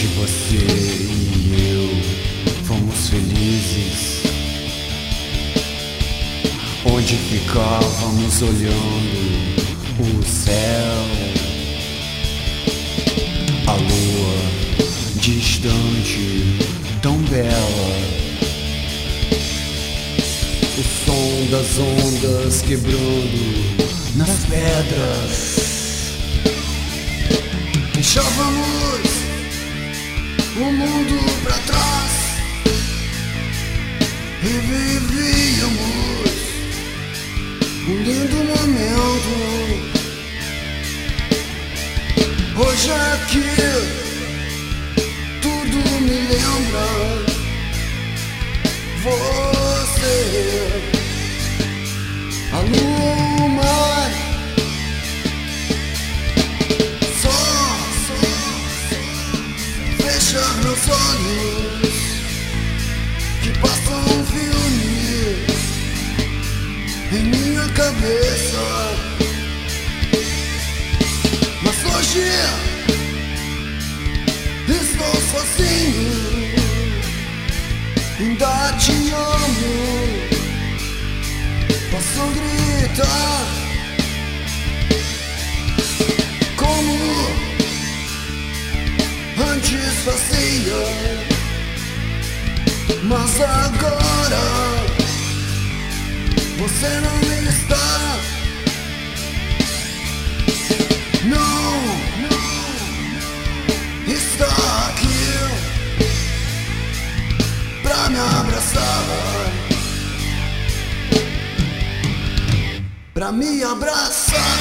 onde você e eu fomos felizes, onde ficávamos olhando o céu, a lua distante, tão bela, o som das ondas quebrando nas pedras. Deixávamos o mundo pra trás e vivíamos um lindo momento. Hoje aqui tudo me lembra você, a lua, o mar. Fechar meus olhos que passam um filme em minha cabeça. Mas hoje estou sozinho, ainda te amo. Posso gritar como antes fazia, mas agora você não está. Não está aqui pra me abraçar, pra me abraçar.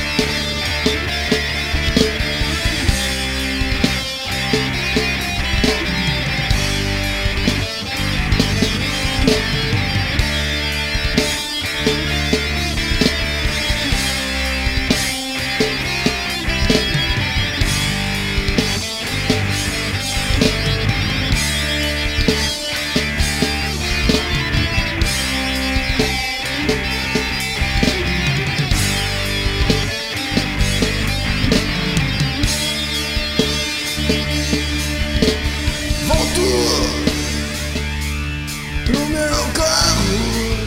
Pro meu carro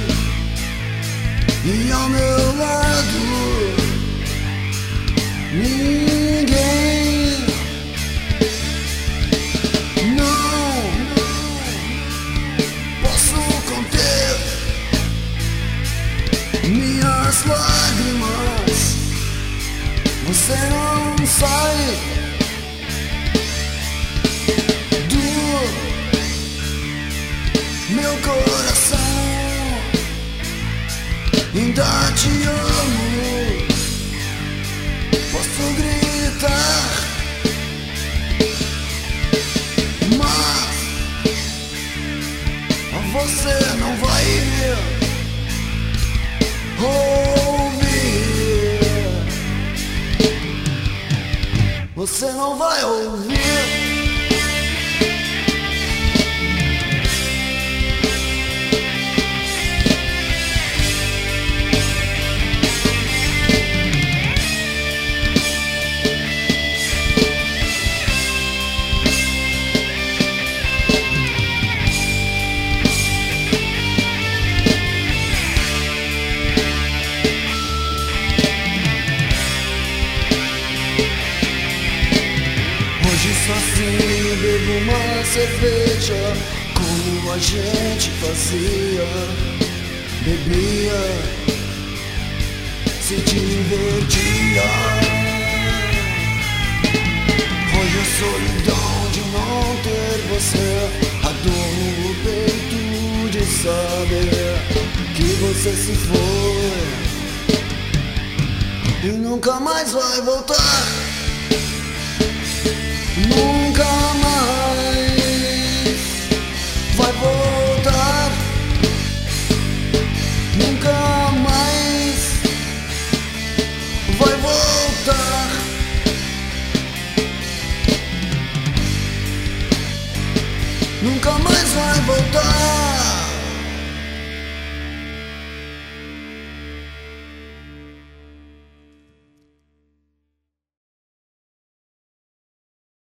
e ao meu lado ninguém. Não posso conter minhas lágrimas. Você não sai meu coração, ainda te amo. Posso gritar, mas você não vai ouvir. Você não vai ouvir. Sozinho bebo uma cerveja, como a gente fazia. Bebia, se divertia. Hoje a solidão de não ter você, a dor no peito de saber que você se foi e nunca mais vai voltar. Nunca mais vai voltar. Nunca mais vai voltar. Nunca mais vai voltar.